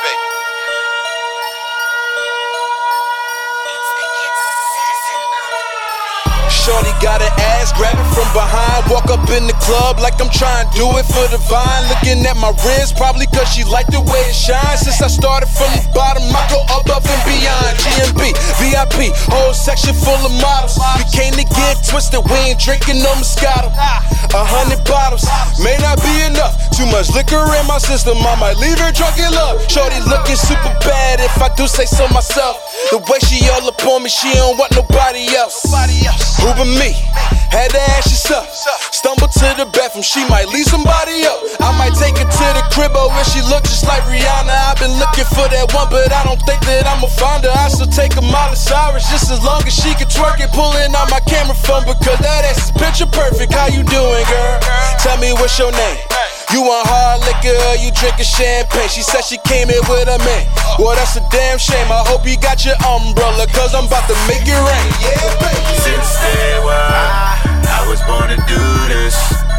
Shorty got her ass, grab it from behind. Walk up in the club like I'm trying to do it for the vine. Looking at my wrist, probably cause she like the way it shines. Since I started from the bottom, I go above and beyond. GMB, VIP, whole section full of models. We came to get twisted, we ain't drinking no Moscato. 100 bottles, may not be enough. Too much liquor in my system, I might leave her drunk in love. Shorty looking super bad if I do say so myself. The way she all up on me, she don't want nobody else. Who but me? Had to ask yourself. Stumble to the bathroom, she might leave somebody up. I might take her to the crib, oh, where she look just like Rihanna. I've been looking for that one, but I don't think that I'ma find her. I still take a Miley Cyrus just as long as she can twerk it. Pulling out my camera phone because that ass is picture perfect. How you doing, girl? Tell me what's your name. You want hard liquor or you drinking champagne? She said she came here with a man. Well, that's a damn shame. I hope you got your umbrella, cause I'm about to make it rain. Yeah, baby. Since day one, I was born to do this.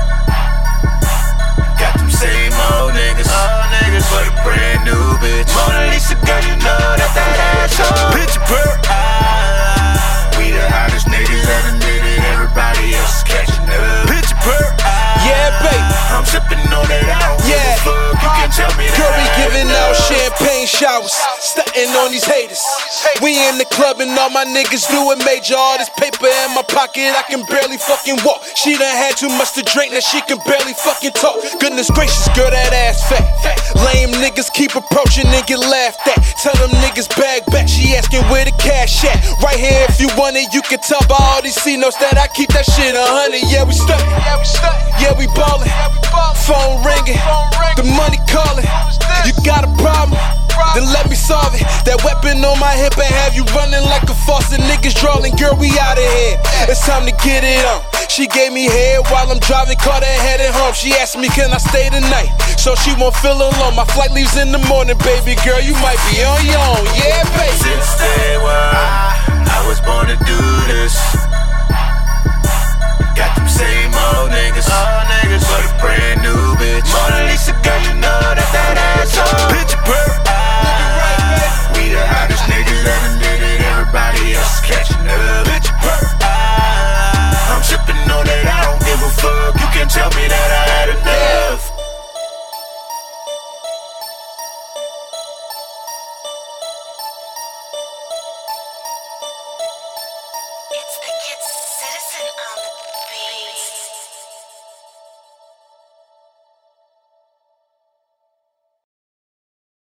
Got them same old niggas, but a brand new bitch. Mona Lisa, girl, you know that asshole. Picture perfect. We the hottest niggas that done did it. Everybody else is catching up. Picture perfect. Yeah, baby. I'm sipping on that out. Yeah. You can tell me that. Girl, we giving out champagne showers, stunting on these haters. We in the club and all my niggas doing major. All this paper in my pocket, I can barely fucking walk. She done had too much to drink, now she can barely fucking talk. Goodness gracious, girl, that ass fat. Lame niggas keep approaching and get laughed at. Tell them niggas bag back, she asking where the cash at. Right here if you want it, you can tell by all these C-notes that I keep that shit 100. Yeah, we stuck. Yeah, we ballin'. Phone ringing, the money calling. You got a problem? Then let me solve it. That weapon on my hip and have you running like a faucet. Niggas drawing, girl, we outta here. It's time to get it on. She gave me head while I'm driving, caught her headed home. She asked me, can I stay tonight? So she won't feel alone. My flight leaves in the morning, baby girl. You might be on your own, yeah, baby. Since day one, I was born to do this. Got them same old niggas, but a brand new bitch. Mona Lisa, girl, you know that asshole. Picture perfect. We the hottest niggas that done did it. Everybody else is catching up. Picture perfect. I'm sipping on that, I don't give a fuck. You can tell me that.